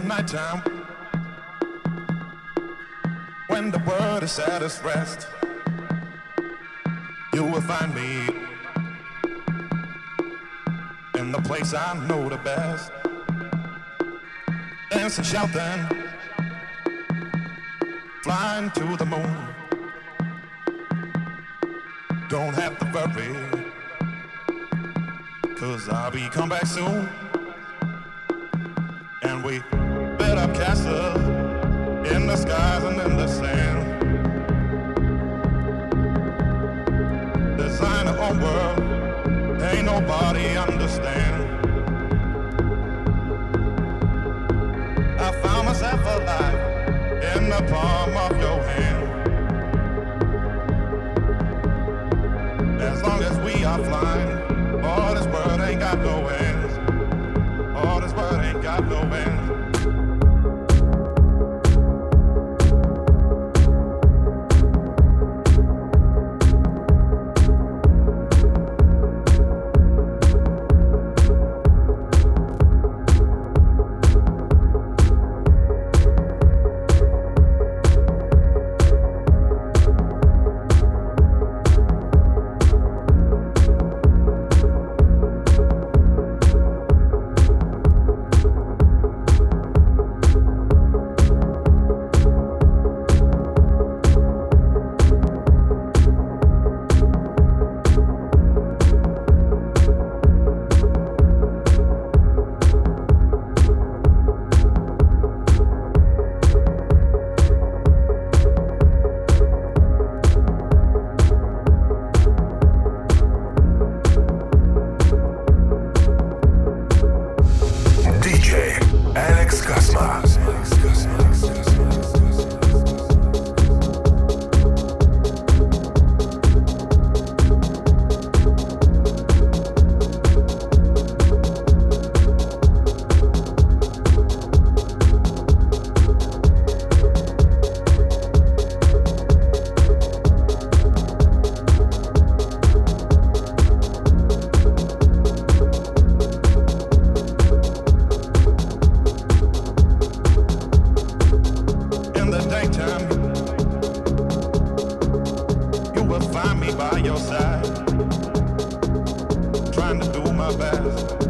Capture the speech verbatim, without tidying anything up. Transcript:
nighttime, when the world is at its rest, you will find me in the place I know the best. Dancing, shouting, flying to the moon. Don't have to worry, 'cause I'll be come back soon. And we built up castles in the skies and in the sand. Design our own world, ain't nobody understand. I found myself alive in the palm of your hand. As long as we are flying, all this world ain't got no ends. All this world ain't got no ends. Find me by your side, trying to do my best.